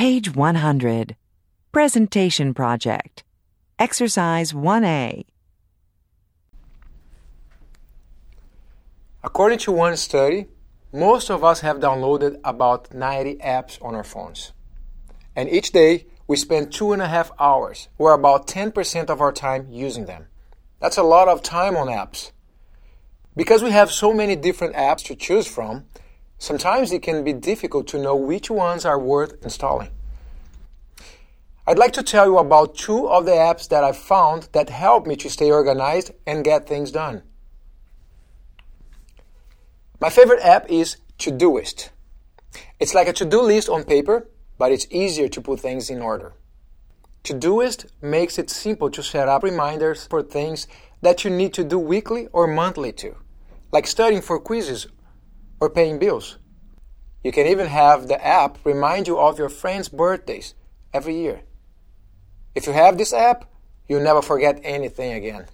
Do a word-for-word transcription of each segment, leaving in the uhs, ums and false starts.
Page one hundred. Presentation Project. Exercise one A. According to one study, most of us have downloaded about ninety apps on our phones. And each day, we spend two and a half hours, or about ten percent of our time using them. That's a lot of time on apps. Because we have so many different apps to choose from, sometimes it can be difficult to know which ones are worth installing. I'd like to tell you about two of the apps that I've found that help me to stay organized and get things done. My favorite app is Todoist. It's like a to-do list on paper, but it's easier to put things in order. Todoist makes it simple to set up reminders for things that you need to do weekly or monthly too, like studying for quizzes or paying bills. You can even have the app remind you of your friends' birthdays every year. If you have this app, you'll never forget anything again.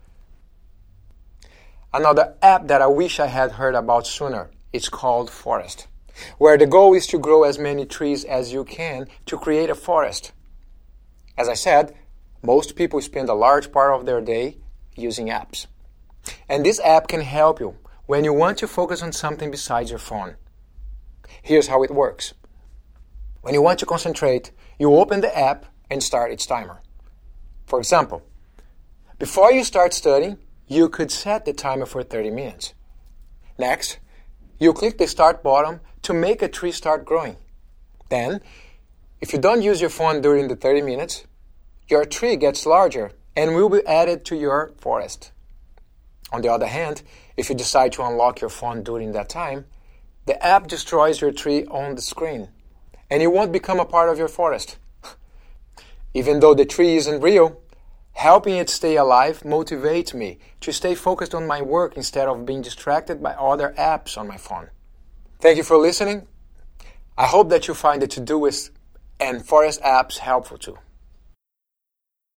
Another app that I wish I had heard about sooner is called Forest, where the goal is to grow as many trees as you can to create a forest. As I said, most people spend a large part of their day using apps. And this app can help you when you want to focus on something besides your phone. Here's how it works. When you want to concentrate, you open the app and start its timer. For example, before you start studying, you could set the timer for thirty minutes. Next, you click the start button to make a tree start growing. Then, if you don't use your phone during the thirty minutes, your tree gets larger and will be added to your forest. On the other hand, if you decide to unlock your phone during that time, the app destroys your tree on the screen, and it won't become a part of your forest. Even though the tree isn't real, helping it stay alive motivates me to stay focused on my work instead of being distracted by other apps on my phone. Thank you for listening. I hope that you find the Todoist and Forest apps helpful too.